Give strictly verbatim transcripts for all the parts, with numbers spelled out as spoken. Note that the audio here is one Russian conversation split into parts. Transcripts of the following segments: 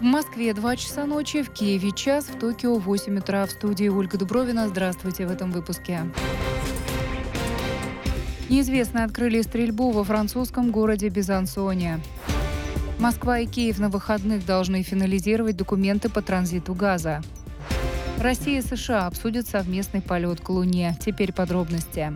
В Москве два часа ночи, в Киеве час, в Токио восемь утра. В студии Ольга Дубровина. Здравствуйте в этом выпуске. Неизвестные открыли стрельбу во французском городе Безансоне. Москва и Киев на выходных должны финализировать документы по транзиту газа. Россия и США обсудят совместный полет к Луне. Теперь подробности.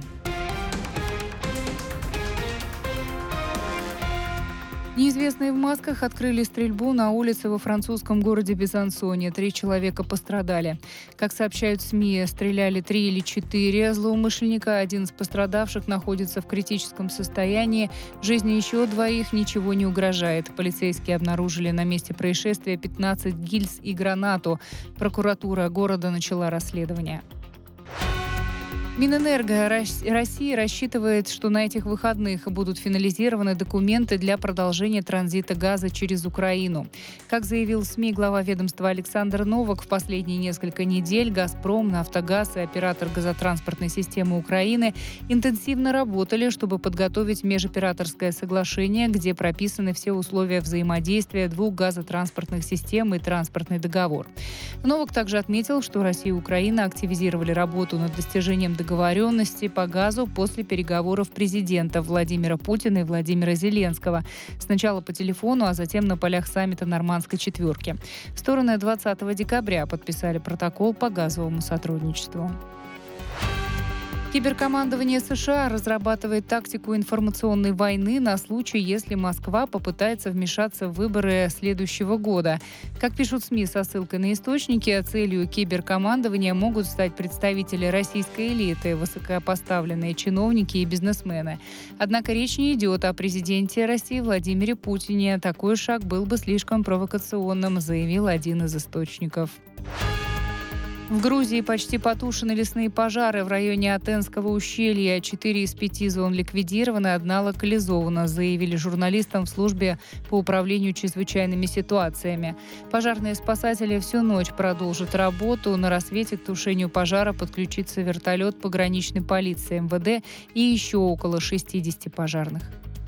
Неизвестные в масках открыли стрельбу на улице во французском городе Безансоне. Три человека пострадали. Как сообщают СМИ, стреляли три или четыре злоумышленника. Один из пострадавших находится в критическом состоянии. Жизни еще двоих ничего не угрожает. Полицейские обнаружили на месте происшествия пятнадцать гильз и гранату. Прокуратура города начала расследование. Минэнерго России рассчитывает, что на этих выходных будут финализированы документы для продолжения транзита газа через Украину. Как заявил СМИ глава ведомства Александр Новак, в последние несколько недель «Газпром», «Нафтогаз» и оператор газотранспортной системы Украины интенсивно работали, чтобы подготовить межоператорское соглашение, где прописаны все условия взаимодействия двух газотранспортных систем и транспортный договор. Новак также отметил, что Россия и Украина активизировали работу над достижением договоренности договоренности по газу после переговоров президентов Владимира Путина и Владимира Зеленского. Сначала по телефону, а затем на полях саммита Нормандской четверки. Стороны двадцатого декабря подписали протокол по газовому сотрудничеству. Киберкомандование США разрабатывает тактику информационной войны на случай, если Москва попытается вмешаться в выборы следующего года. Как пишут СМИ со ссылкой на источники, целью киберкомандования могут стать представители российской элиты, высокопоставленные чиновники и бизнесмены. Однако речь не идет о президенте России Владимире Путине. Такой шаг был бы слишком провокационным, заявил один из источников. В Грузии почти потушены лесные пожары в районе Атенского ущелья. Четыре из пяти зон ликвидированы, одна локализована, заявили журналистам в службе по управлению чрезвычайными ситуациями. Пожарные спасатели всю ночь продолжат работу. На рассвете к тушению пожара подключится вертолет пограничной полиции эм вэ дэ и еще около шестидесяти пожарных.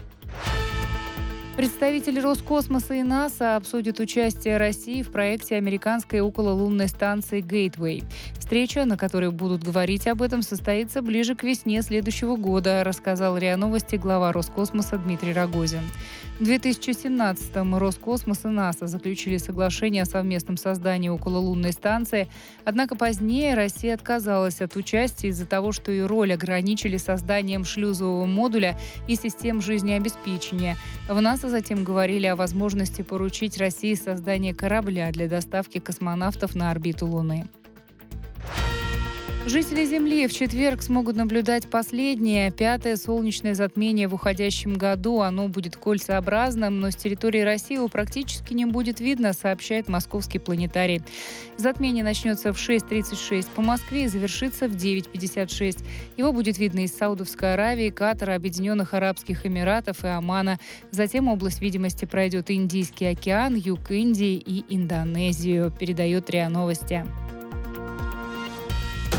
Представители Роскосмоса и НАСА обсудят участие России в проекте американской окололунной станции «Гейтвей». Встреча, на которой будут говорить об этом, состоится ближе к весне следующего года, рассказал РИА Новости глава Роскосмоса Дмитрий Рогозин. В две тысячи семнадцатом Роскосмос и НАСА заключили соглашение о совместном создании окололунной станции, однако позднее Россия отказалась от участия из-за того, что ее роль ограничили созданием шлюзового модуля и систем жизнеобеспечения. В НАСА затем говорили о возможности поручить России создание корабля для доставки космонавтов на орбиту Луны. Жители Земли в четверг смогут наблюдать последнее, пятое солнечное затмение в уходящем году. Оно будет кольцеобразным, но с территории России его практически не будет видно, сообщает Московский планетарий. Затмение начнется в шесть тридцать шесть по Москве и завершится в девять пятьдесят шесть. Его будет видно из Саудовской Аравии, Катара, Объединенных Арабских Эмиратов и Омана. Затем область видимости пройдет Индийский океан, юг Индии и Индонезию, передает РИА Новости.